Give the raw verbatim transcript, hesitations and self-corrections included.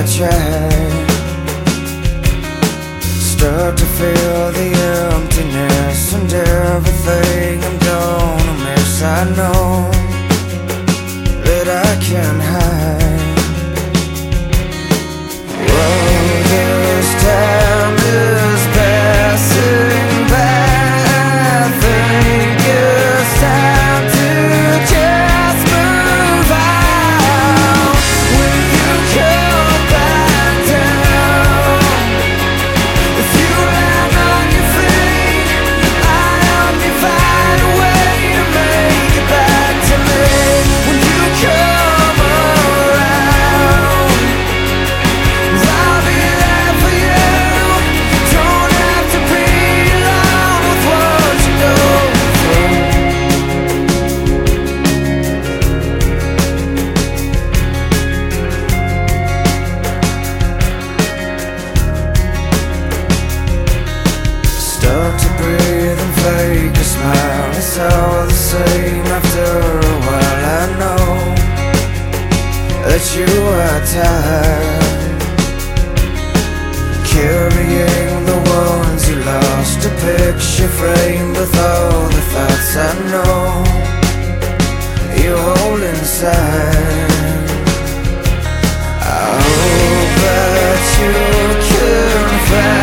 I try, start to feel the emptiness and everything I'm gonna miss. I know that I can hide. Well, this time is passing by. I think it's time to just move on. When you come back down, if you land on your feet, I hope you find a way to make it back to me. When you come around, I'll be there for you. Don't have to be alone with what you go through. Stuck to breathe and fake a smile. It's all the same after a while. I know that you are tired, carrying the ones you lost. A picture framed with all the thoughts I know you hold inside. I hope that you can find